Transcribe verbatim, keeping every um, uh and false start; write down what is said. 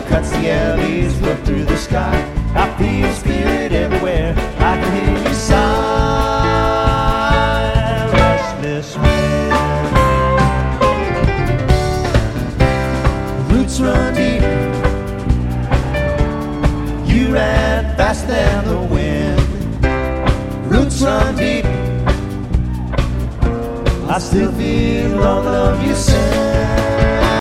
cuts the alleys, look through the sky. I feel spirit everywhere. I can hear you sigh, restless wind. Roots run deep. You ran faster than the wind. Roots run deep. I still feel all the love you send.